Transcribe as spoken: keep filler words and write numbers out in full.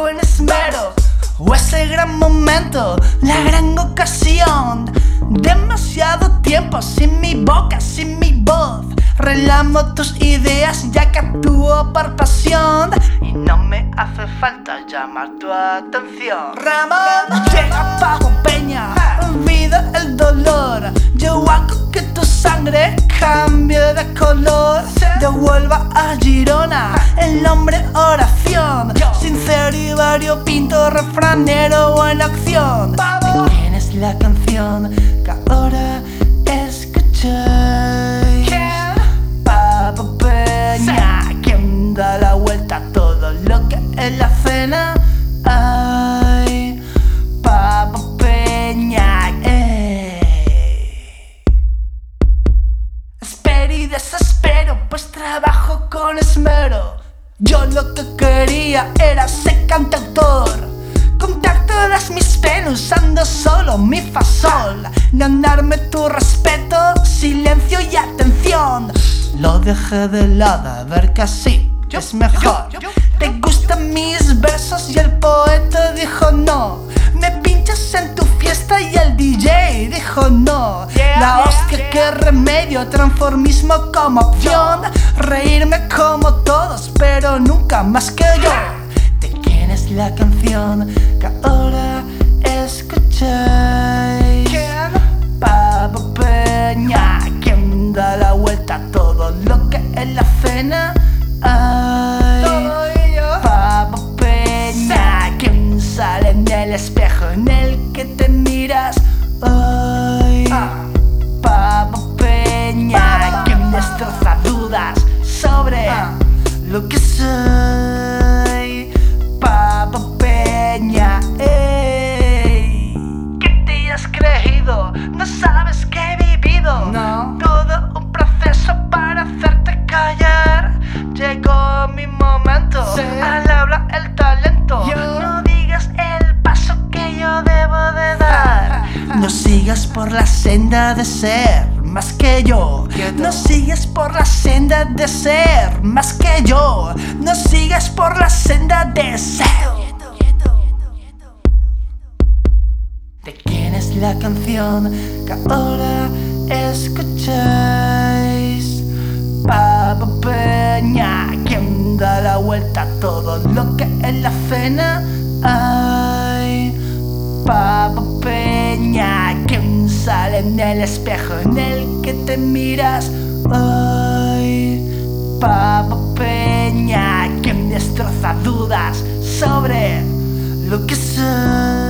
con esmero, o ese gran momento, la gran ocasión. Demasiado tiempo sin mi boca, sin mi voz. Relamo tus ideas ya que actúo por pasión y no me hace falta llamar tu atención. Ramón, llega Pago Peña, olvida el dolor. Yo hago que tu sangre cambie de color. Devuelva a Girona el hombre oración, sincero y variopinto, refranero en acción. ¿De quién es la canción que ahora escucháis? Pago Peña, quien da la vuelta a todo lo que en la cena hay. Pago Peña, ey. Espero y desespero, pues trabajo con esmero. Yo lo que quería era ser cantautor. Contar todas mis penas usando solo mi fa sol. Ganarme tu respeto, silencio y atención. Lo dejé de lado, a ver que así es mejor. Te gustan mis versos y el poeta dijo no. Me pinchas en tu fiesta y el D J dijo no. La hostia, qué remedio, transformismo como opción. Reírme como todos, pero nunca más que yo. ¿De quién es la canción que ahora escucháis? Pago Peña, quien da la vuelta a todo lo que en la cena hay. Pago Peña, quien sale en el espejo en el que te miras hoy. Pago Peña, quien destroza dudas sobre lo que soy. Pago Peña, ey. ¿Qué te has creído? No sabes que he vivido. No. Todo un proceso para hacerte callar. Llegó mi momento, sí. Al habla el talento. Yo. No digas el paso que yo debo de dar. No sigas por la senda de ser más que yo. No sigas por la senda de ser más que yo. No sigas por la senda de ser. ¿De quién es la canción que ahora escucháis? Pago Peña, quien da la vuelta a todo lo que en la cena hay. Pago Peña, quien sale en el espejo en el que te miras hoy. Pago Peña, quien destroza dudas sobre lo que soy.